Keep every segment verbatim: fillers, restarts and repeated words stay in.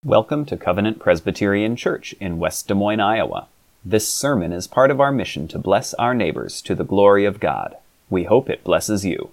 Welcome to Covenant Presbyterian Church in West Des Moines, Iowa. This sermon is part of our mission to bless our neighbors to the glory of God. We hope it blesses you.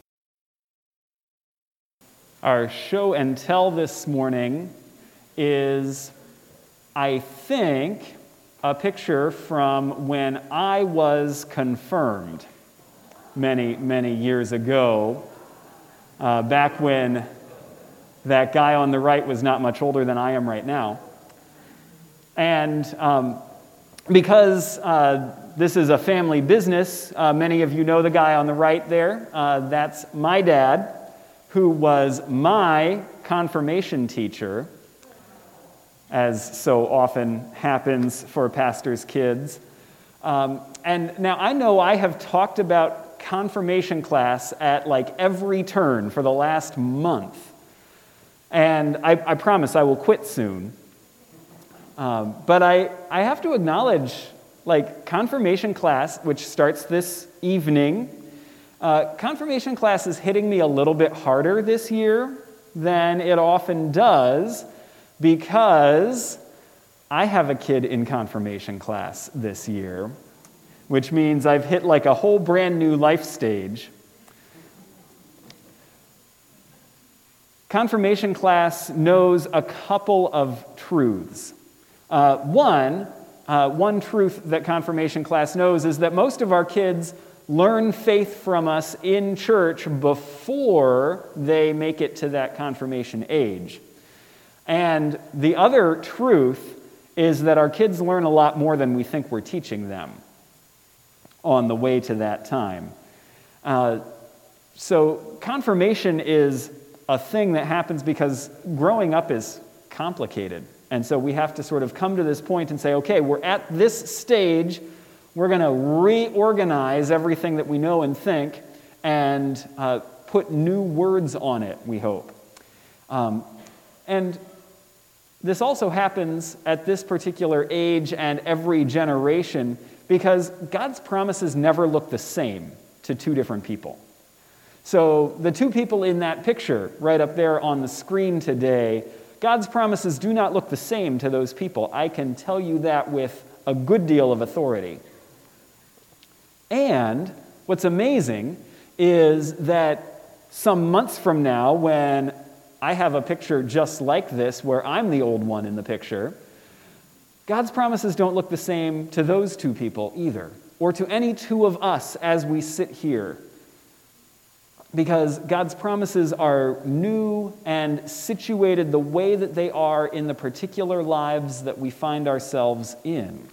Our show and tell this morning is, I think, a picture from when I was confirmed many, many years ago, uh, back when that guy on the right was not much older than I am right now. And um, because uh, this is a family business, uh, many of you know the guy on the right there. Uh, that's my dad, who was my confirmation teacher, as so often happens for pastors' kids. Um, and now I know I have talked about confirmation class at like every turn for the last month. And I, I promise I will quit soon. Um, but I, I have to acknowledge, like, confirmation class, which starts this evening, uh, confirmation class is hitting me a little bit harder this year than it often does because I have a kid in confirmation class this year, which means I've hit like a whole brand new life stage. Confirmation class knows a couple of truths. Uh, one, uh, one truth that confirmation class knows is that most of our kids learn faith from us in church before they make it to that confirmation age. And the other truth is that our kids learn a lot more than we think we're teaching them on the way to that time. Uh, so confirmation is a thing that happens because growing up is complicated. And so we have to sort of come to this point and say, okay, we're at this stage, we're going to reorganize everything that we know and think and uh, put new words on it, we hope. Um, and this also happens at this particular age and every generation because God's promises never look the same to two different people. So the two people in that picture right up there on the screen today, God's promises do not look the same to those people. I can tell you that with a good deal of authority. And what's amazing is that some months from now, when I have a picture just like this, where I'm the old one in the picture, God's promises don't look the same to those two people either, or to any two of us as we sit here. Because God's promises are new and situated the way that they are in the particular lives that we find ourselves in.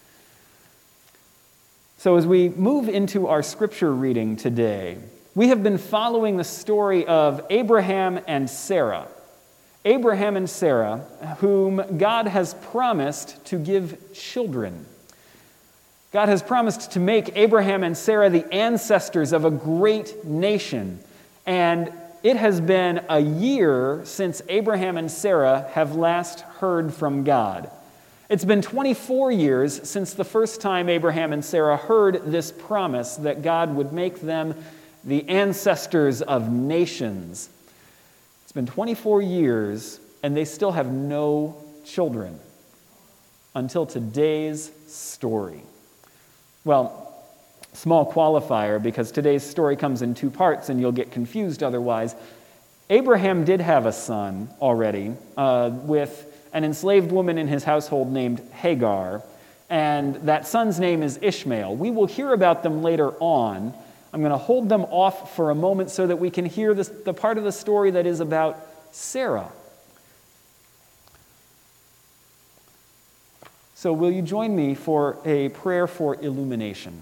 So as we move into our scripture reading today, we have been following the story of Abraham and Sarah. Abraham and Sarah, whom God has promised to give children. God has promised to make Abraham and Sarah the ancestors of a great nation. And it has been a year since Abraham and Sarah have last heard from God. It's been twenty-four years since the first time Abraham and Sarah heard this promise that God would make them the ancestors of nations. It's been twenty-four years, and they still have no children until today's story. Well, small qualifier, because today's story comes in two parts and you'll get confused otherwise. Abraham did have a son already uh, with an enslaved woman in his household named Hagar, and that son's name is Ishmael. We will hear about them later on. I'm going to hold them off for a moment so that we can hear this, the part of the story that is about Sarah. So will you join me for a prayer for illumination?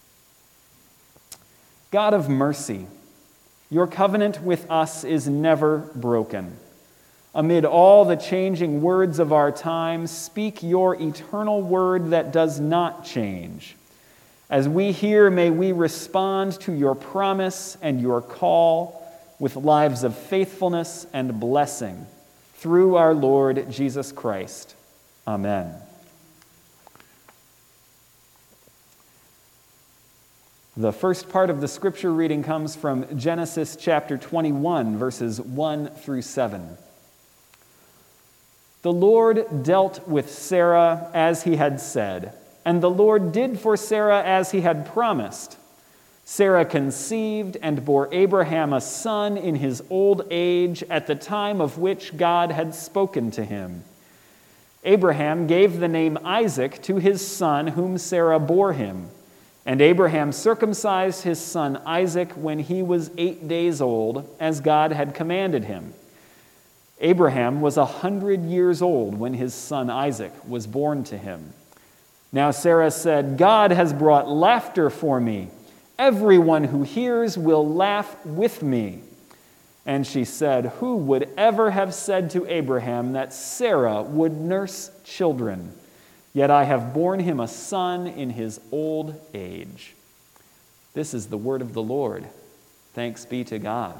God of mercy, your covenant with us is never broken. Amid all the changing words of our time, speak your eternal word that does not change. As we hear, may we respond to your promise and your call with lives of faithfulness and blessing through our Lord Jesus Christ. Amen. The first part of the scripture reading comes from Genesis chapter twenty-one, verses one through seven. The Lord dealt with Sarah as he had said, and the Lord did for Sarah as he had promised. Sarah conceived and bore Abraham a son in his old age at the time of which God had spoken to him. Abraham gave the name Isaac to his son whom Sarah bore him. And Abraham circumcised his son Isaac when he was eight days old, as God had commanded him. Abraham was a hundred years old when his son Isaac was born to him. Now Sarah said, God has brought laughter for me. Everyone who hears will laugh with me. And she said, who would ever have said to Abraham that Sarah would nurse children? Yet I have borne him a son in his old age. This is the word of the Lord. Thanks be to God.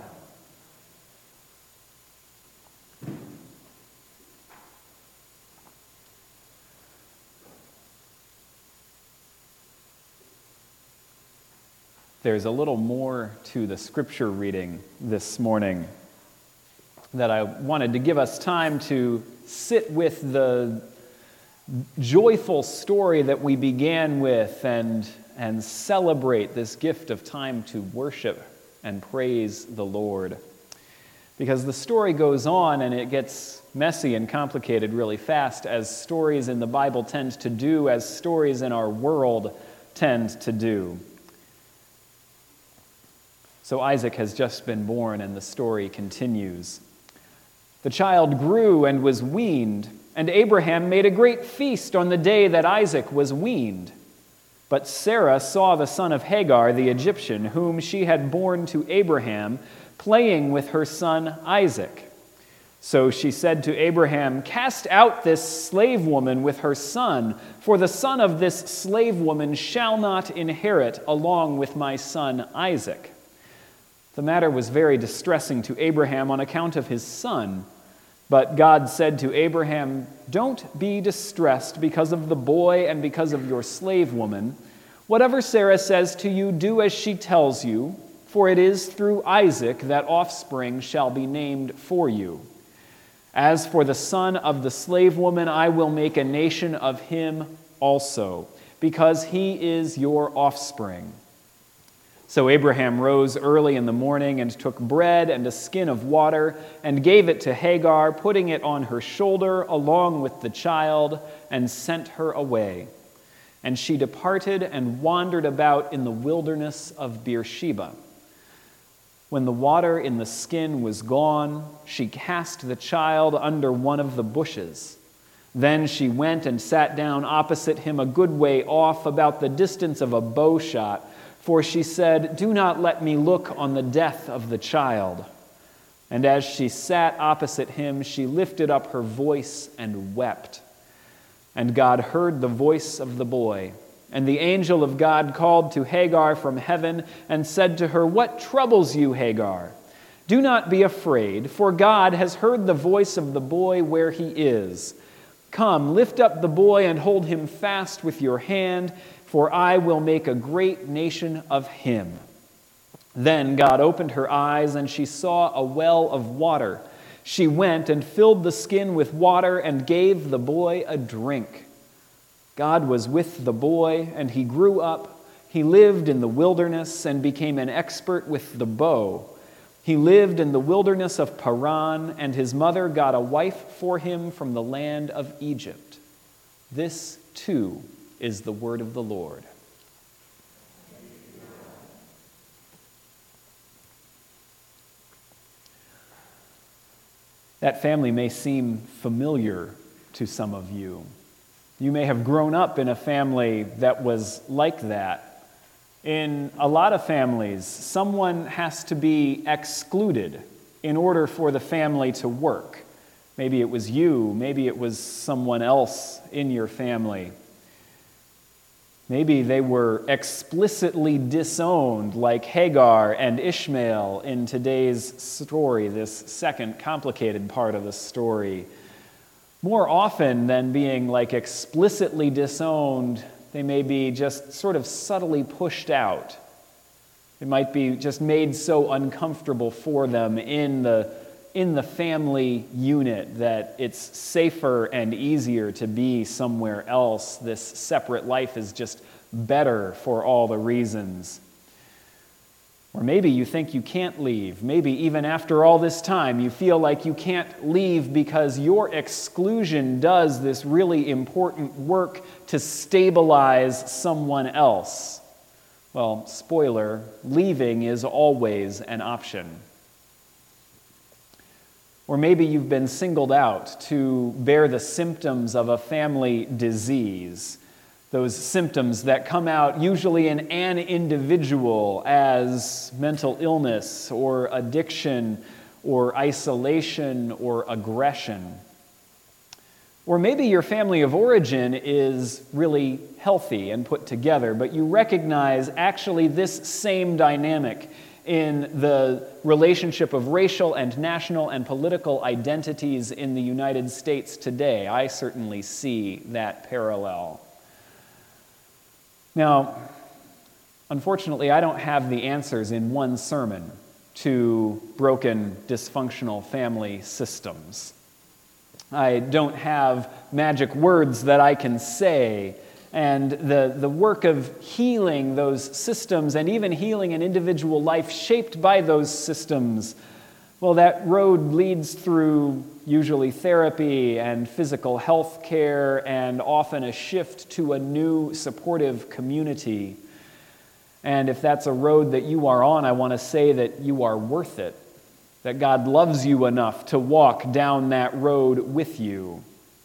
There's a little more to the scripture reading this morning that I wanted to give us time to sit with the joyful story that we began with and, and celebrate this gift of time to worship and praise the Lord. Because the story goes on and it gets messy and complicated really fast, as stories in the Bible tend to do, as stories in our world tend to do. So Isaac has just been born, and the story continues. The child grew and was weaned, and Abraham made a great feast on the day that Isaac was weaned. But Sarah saw the son of Hagar, the Egyptian, whom she had borne to Abraham, playing with her son Isaac. So she said to Abraham, cast out this slave woman with her son, for the son of this slave woman shall not inherit along with my son Isaac. The matter was very distressing to Abraham on account of his son. But God said to Abraham, don't be distressed because of the boy and because of your slave woman. Whatever Sarah says to you, do as she tells you, for it is through Isaac that offspring shall be named for you. As for the son of the slave woman, I will make a nation of him also, because he is your offspring. So Abraham rose early in the morning and took bread and a skin of water and gave it to Hagar, putting it on her shoulder along with the child, and sent her away. And she departed and wandered about in the wilderness of Beersheba. When the water in the skin was gone, she cast the child under one of the bushes. Then she went and sat down opposite him a good way off, about the distance of a bow shot, for she said, do not let me look on the death of the child. And as she sat opposite him, she lifted up her voice and wept. And God heard the voice of the boy. And the angel of God called to Hagar from heaven and said to her, what troubles you, Hagar? Do not be afraid, for God has heard the voice of the boy where he is. Come, lift up the boy and hold him fast with your hand, for I will make a great nation of him. Then God opened her eyes, and she saw a well of water. She went and filled the skin with water and gave the boy a drink. God was with the boy, and he grew up. He lived in the wilderness and became an expert with the bow. He lived in the wilderness of Paran, and his mother got a wife for him from the land of Egypt. This, too, is the word of the Lord. That family may seem familiar to some of you. You may have grown up in a family that was like that. In a lot of families, someone has to be excluded in order for the family to work. Maybe it was you, maybe it was someone else in your family. Maybe they were explicitly disowned, like Hagar and Ishmael in today's story, this second complicated part of the story. More often than being like explicitly disowned, they may be just sort of subtly pushed out. It might be just made so uncomfortable for them in the in the family unit, that it's safer and easier to be somewhere else. This separate life is just better for all the reasons. Or maybe you think you can't leave. Maybe even after all this time, you feel like you can't leave because your exclusion does this really important work to stabilize someone else. Well, spoiler, leaving is always an option. Or maybe you've been singled out to bear the symptoms of a family disease. Those symptoms that come out usually in an individual as mental illness or addiction or isolation or aggression. Or maybe your family of origin is really healthy and put together, but you recognize actually this same dynamic in the relationship of racial and national and political identities in the United States today. I certainly see that parallel. Now, unfortunately, I don't have the answers in one sermon to broken, dysfunctional family systems. I don't have magic words that I can say, and the, the work of healing those systems and even healing an individual life shaped by those systems, well, that road leads through usually therapy and physical health care and often a shift to a new supportive community. And if that's a road that you are on, I want to say that you are worth it, that God loves you enough to walk down that road with you.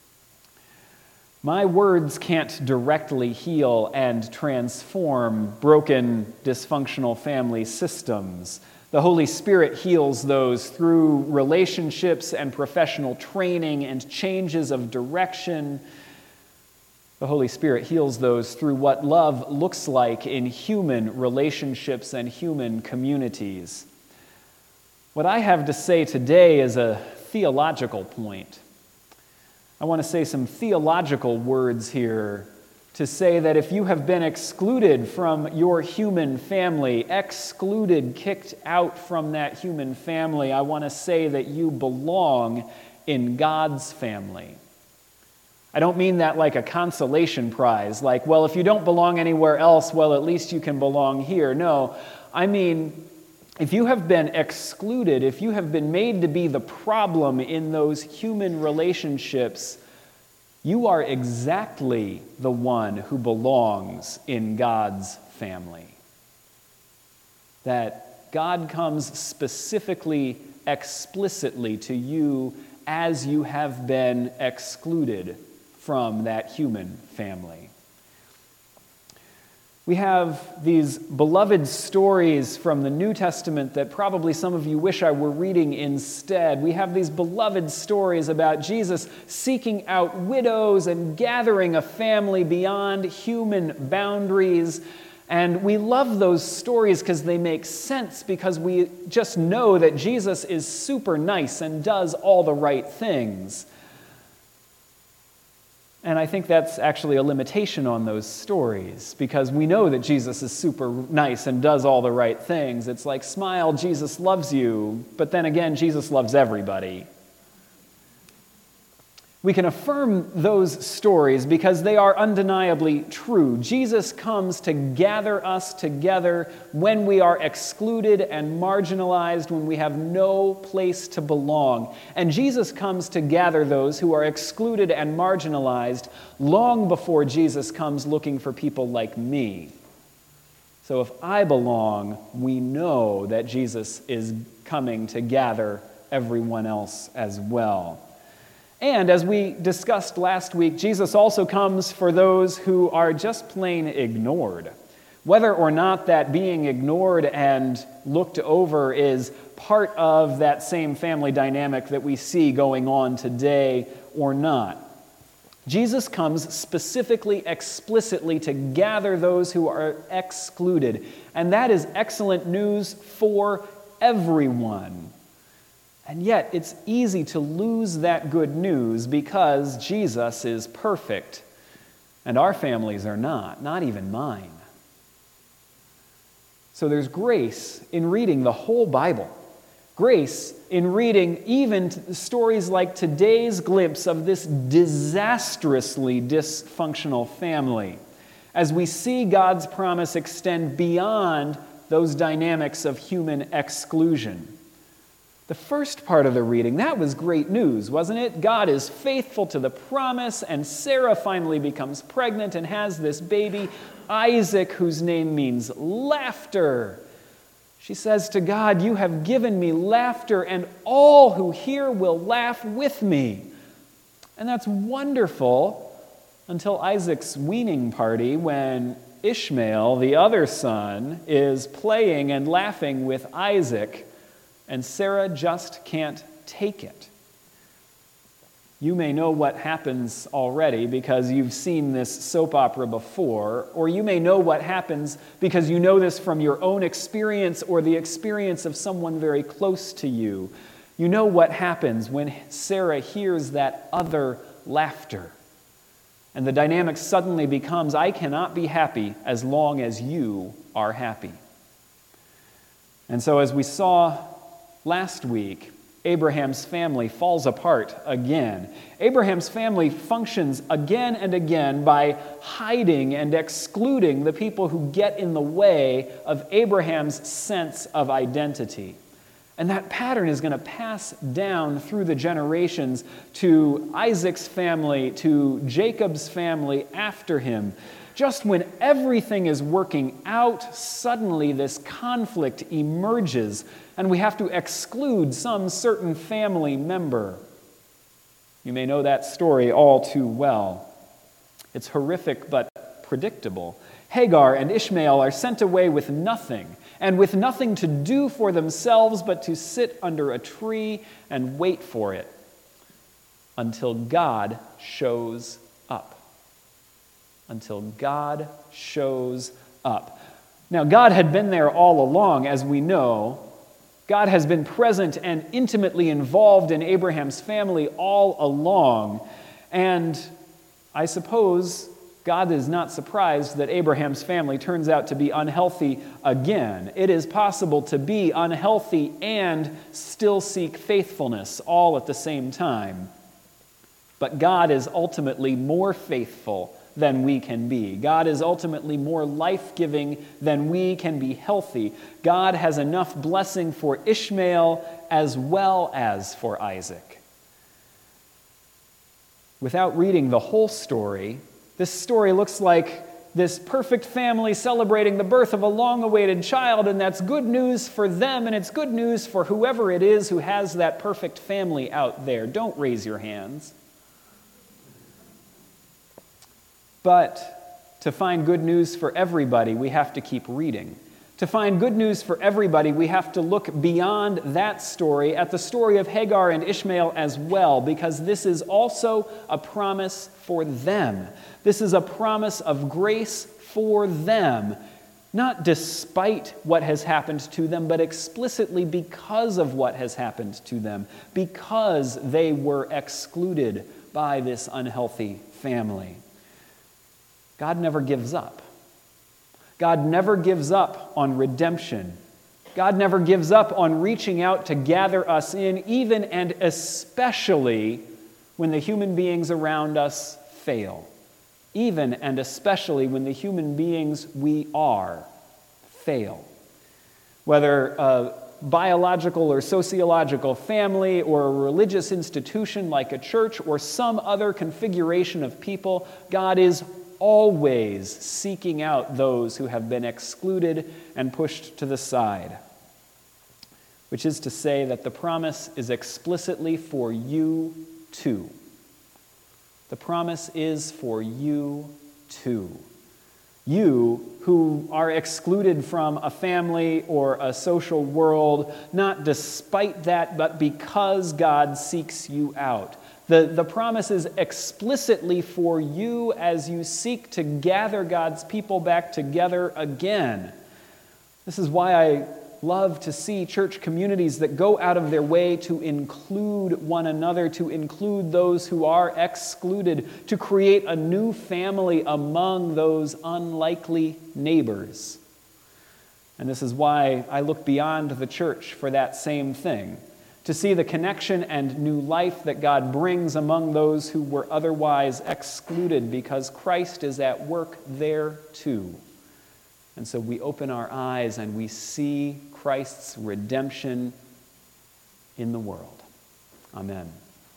My words can't directly heal and transform broken, dysfunctional family systems. The Holy Spirit heals those through relationships and professional training and changes of direction. The Holy Spirit heals those through what love looks like in human relationships and human communities. What I have to say today is a theological point. I want to say some theological words here to say that if you have been excluded from your human family, excluded, kicked out from that human family, I want to say that you belong in God's family. I don't mean that like a consolation prize, like, well, if you don't belong anywhere else, well, at least you can belong here. No, I mean, if you have been excluded, if you have been made to be the problem in those human relationships, you are exactly the one who belongs in God's family. That God comes specifically, explicitly to you as you have been excluded from that human family. We have these beloved stories from the New Testament that probably some of you wish I were reading instead. We have these beloved stories about Jesus seeking out widows and gathering a family beyond human boundaries. And we love those stories because they make sense, because we just know that Jesus is super nice and does all the right things. And I think that's actually a limitation on those stories, because we know that Jesus is super nice and does all the right things. It's like, smile, Jesus loves you, but then again, Jesus loves everybody. We can affirm those stories because they are undeniably true. Jesus comes to gather us together when we are excluded and marginalized, when we have no place to belong. And Jesus comes to gather those who are excluded and marginalized long before Jesus comes looking for people like me. So if I belong, we know that Jesus is coming to gather everyone else as well. And as we discussed last week, Jesus also comes for those who are just plain ignored. Whether or not that being ignored and looked over is part of that same family dynamic that we see going on today or not. Jesus comes specifically, explicitly to gather those who are excluded. And that is excellent news for everyone. And yet, it's easy to lose that good news because Jesus is perfect, and our families are not, not even mine. So there's grace in reading the whole Bible, Grace in reading even t- stories like today's glimpse of this disastrously dysfunctional family, as we see God's promise extend beyond those dynamics of human exclusion. The first part of the reading, that was great news, wasn't it? God is faithful to the promise, and Sarah finally becomes pregnant and has this baby, Isaac, whose name means laughter. She says to God, "You have given me laughter, and all who hear will laugh with me." And that's wonderful until Isaac's weaning party, when Ishmael, the other son, is playing and laughing with Isaac, and Sarah just can't take it. You may know what happens already because you've seen this soap opera before, or you may know what happens because you know this from your own experience or the experience of someone very close to you. You know what happens when Sarah hears that other laughter. And the dynamic suddenly becomes, I cannot be happy as long as you are happy. And so as we saw last week, Abraham's family falls apart again. Abraham's family functions again and again by hiding and excluding the people who get in the way of Abraham's sense of identity. And that pattern is going to pass down through the generations to Isaac's family, to Jacob's family after him. Just when everything is working out, suddenly this conflict emerges, and we have to exclude some certain family member. You may know that story all too well. It's horrific but predictable. Hagar and Ishmael are sent away with nothing, and with nothing to do for themselves but to sit under a tree and wait for it until God shows up. Until God shows up. Now, God had been there all along, as we know. God has been present and intimately involved in Abraham's family all along. And I suppose God is not surprised that Abraham's family turns out to be unhealthy again. It is possible to be unhealthy and still seek faithfulness all at the same time. But God is ultimately more faithful than we can be. God is ultimately more life-giving than we can be healthy. God has enough blessing for Ishmael as well as for Isaac. Without reading the whole story, this story looks like this perfect family celebrating the birth of a long-awaited child, and that's good news for them, and it's good news for whoever it is who has that perfect family out there. Don't raise your hands. But to find good news for everybody, we have to keep reading. To find good news for everybody, we have to look beyond that story at the story of Hagar and Ishmael as well, because this is also a promise for them. This is a promise of grace for them, not despite what has happened to them, but explicitly because of what has happened to them, because they were excluded by this unhealthy family. God never gives up. God never gives up on redemption. God never gives up on reaching out to gather us in, even and especially when the human beings around us fail. Even and especially when the human beings we are fail. Whether a biological or sociological family or a religious institution like a church or some other configuration of people, God is always seeking out those who have been excluded and pushed to the side. Which is to say that the promise is explicitly for you too. The promise is for you too. You who are excluded from a family or a social world, not despite that, but because God seeks you out. The, the promise is explicitly for you as you seek to gather God's people back together again. This is why I love to see church communities that go out of their way to include one another, to include those who are excluded, to create a new family among those unlikely neighbors. And this is why I look beyond the church for that same thing, to see the connection and new life that God brings among those who were otherwise excluded, because Christ is at work there too. And so we open our eyes and we see Christ's redemption in the world. Amen.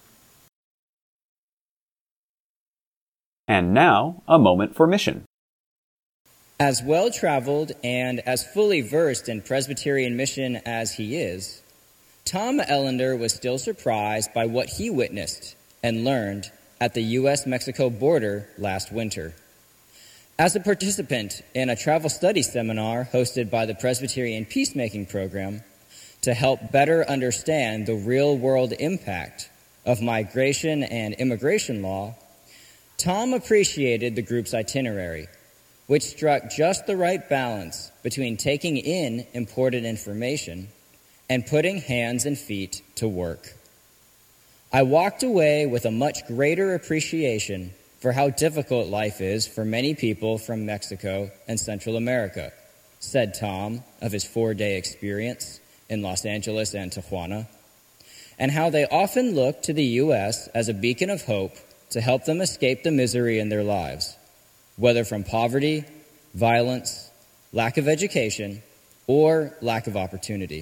And now, a moment for mission. As well-traveled and as fully versed in Presbyterian mission as he is, Tom Ellender was still surprised by what he witnessed and learned at the U S Mexico border last winter. As a participant in a travel study seminar hosted by the Presbyterian Peacemaking Program to help better understand the real-world impact of migration and immigration law, Tom appreciated the group's itinerary, which struck just the right balance between taking in important information and putting hands and feet to work. I walked away with a much greater appreciation for how difficult life is for many people from Mexico and Central America, said Tom of his four-day experience in Los Angeles and Tijuana, and how they often look to the U S as a beacon of hope to help them escape the misery in their lives, whether from poverty, violence, lack of education, or lack of opportunity.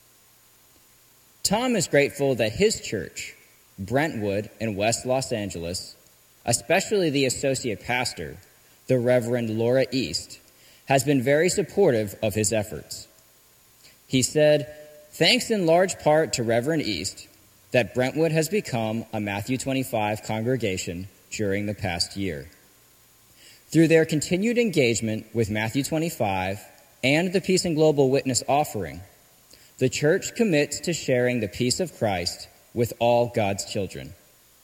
Tom is grateful that his church, Brentwood in West Los Angeles, especially the associate pastor, the Reverend Laura East, has been very supportive of his efforts. He said, "Thanks in large part to Reverend East that Brentwood has become a Matthew twenty-five congregation during the past year. Through their continued engagement with Matthew twenty-five and the Peace and Global Witness offering, the church commits to sharing the peace of Christ with all God's children.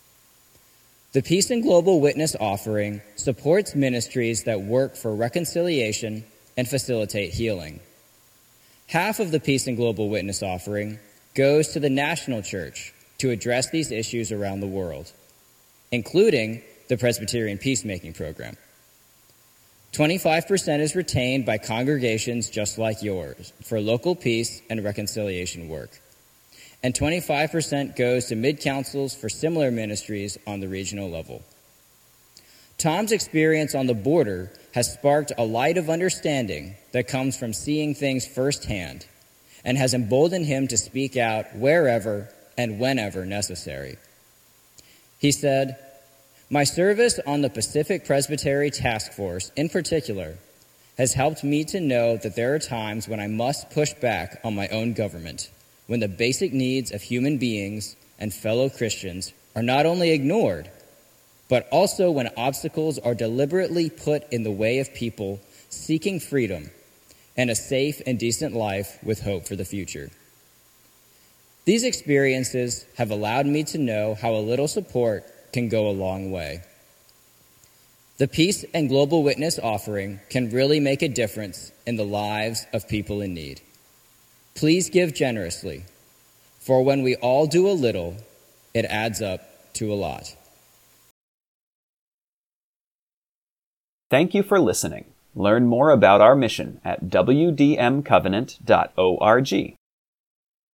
The Peace and Global Witness offering supports ministries that work for reconciliation and facilitate healing. Half of the Peace and Global Witness offering goes to the national church to address these issues around the world, including the Presbyterian Peacemaking Program. twenty-five percent is retained by congregations just like yours for local peace and reconciliation work, and twenty-five percent goes to mid-councils for similar ministries on the regional level. Tom's experience on the border has sparked a light of understanding that comes from seeing things firsthand and has emboldened him to speak out wherever and whenever necessary. He said, "My service on the Pacific Presbytery Task Force in particular has helped me to know that there are times when I must push back on my own government, when the basic needs of human beings and fellow Christians are not only ignored, but also when obstacles are deliberately put in the way of people seeking freedom and a safe and decent life with hope for the future. These experiences have allowed me to know how a little support can go a long way. The Peace and Global Witness offering can really make a difference in the lives of people in need. Please give generously, for when we all do a little, it adds up to a lot." Thank you for listening. Learn more about our mission at w d m covenant dot org.